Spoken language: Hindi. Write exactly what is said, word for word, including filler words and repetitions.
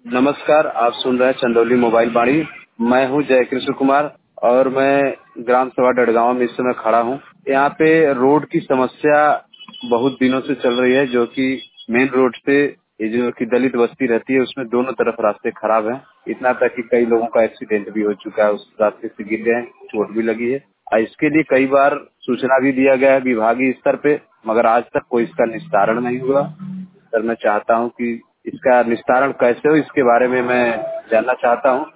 नमस्कार, आप सुन रहे हैं चंदौली मोबाइल बाड़ी। मैं हूं जय कृष्ण कुमार और मैं ग्राम सभा डडगांव में इस समय खड़ा हूं। यहाँ पे रोड की समस्या बहुत दिनों से चल रही है, जो कि मेन रोड से ये जो कि दलित बस्ती रहती है उसमें दोनों तरफ रास्ते खराब हैं। इतना तक कि कई लोगों का एक्सीडेंट भी हो चुका है, उस रास्ते से गिर गए, चोट भी लगी है। और इसके लिए कई बार सूचना भी दिया गया है विभागीय स्तर पे, मगर आज तक कोई इसका निस्तारण नहीं हुआ। सर, मैं चाहता हूं कि इसका निस्तारण कैसे हो, इसके बारे में मैं जानना चाहता हूं।